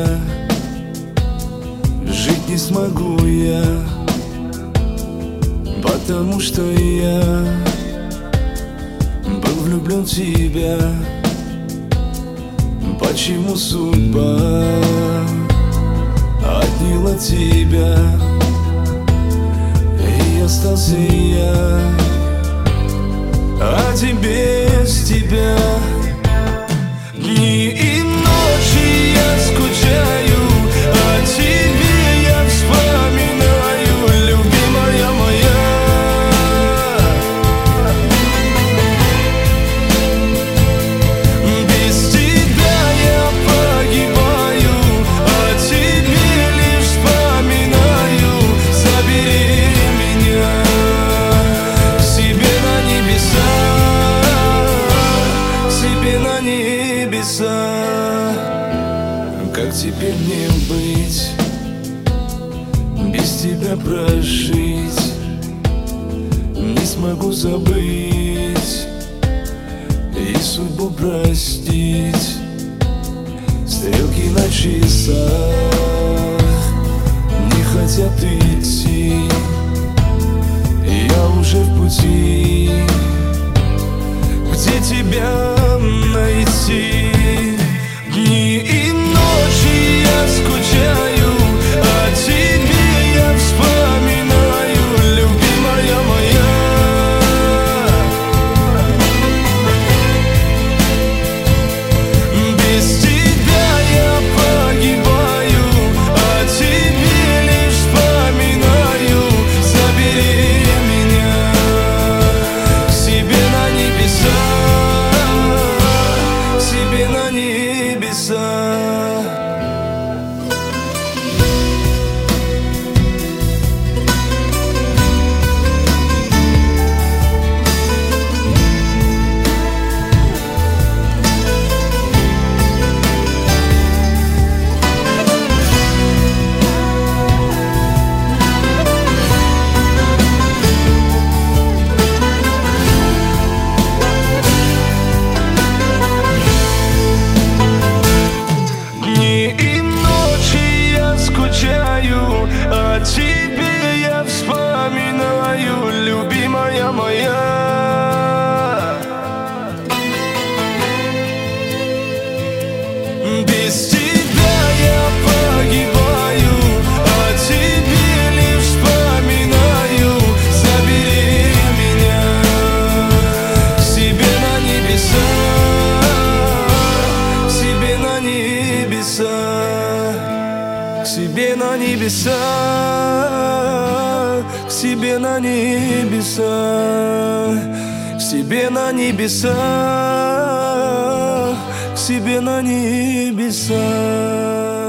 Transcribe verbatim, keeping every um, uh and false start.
жить не смогу я, потому что я был влюблен в тебя. Почему судьба отняла тебя, и остался я один без тебя? Дни и ночи я скучаю, о тебе я вспоминаю, любимая моя. Без тебя я погибаю, о тебе лишь вспоминаю. Забери меня к себе на небеса, к себе на небеса. Как теперь мне быть, без тебя прожить? Не смогу забыть и судьбу простить. Стрелки на часах не хотят идти, я уже в пути. Где тебя найти? Дни и ночи я скучаю, о тебе я вспоминаю, любимая моя. Без тебя я погибаю, о тебе лишь вспоминаю. Забери меня к себе на небеса, к себе на небеса. О тебе я вспоминаю, любимая моя. Без тебя я погибаю, о тебе лишь вспоминаю. Забери меня к себе на небеса, к себе на небеса. К себе на небеса, к себе на небеса, к себе на небеса, к себе на небеса.